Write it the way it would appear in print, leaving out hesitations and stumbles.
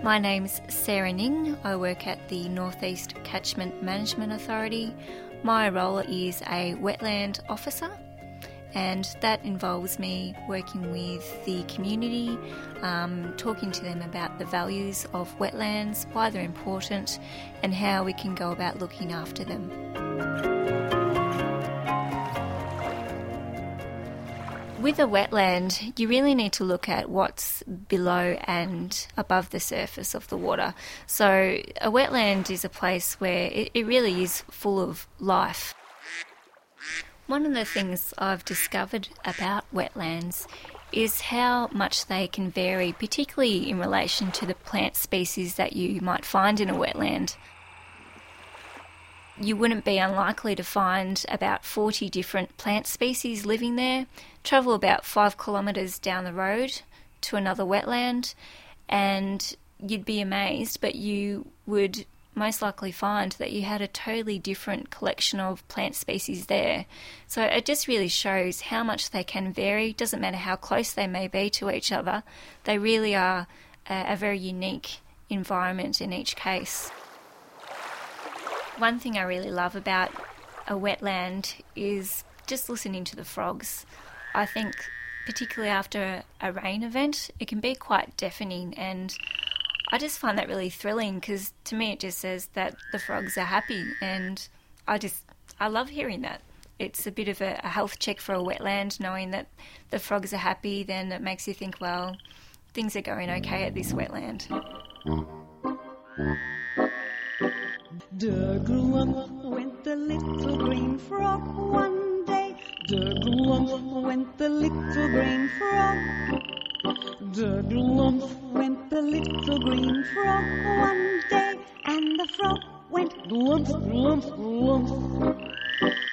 My name's Sarah Ning. I work at the North East Catchment Management Authority. My role is a wetland officer, and that involves me working with the community, talking to them about the values of wetlands, why they're important, and how we can go about looking after them. With a wetland, you really need to look at what's below and above the surface of the water. So a wetland is a place where it really is full of life. One of the things I've discovered about wetlands is how much they can vary, particularly in relation to the plant species that you might find in a wetland. You wouldn't be unlikely to find about 40 different plant species living there. Travel about 5 kilometres down the road to another wetland and you'd be amazed, but you would most likely find that you had a totally different collection of plant species there. So it just really shows how much they can vary. Doesn't matter how close they may be to each other. They really are a very unique environment in each case. One thing I really love about a wetland is just listening to the frogs. I think particularly after a rain event, it can be quite deafening, and I just find that really thrilling because to me it just says that the frogs are happy, and I love hearing that. It's a bit of a health check for a wetland, knowing that the frogs are happy. Then it makes you think, well, things are going okay at this wetland. Derglum went the little green frog one day. Derglum went the little green frog. Derglum went the little green frog one day, and the frog went glump, glump, glump.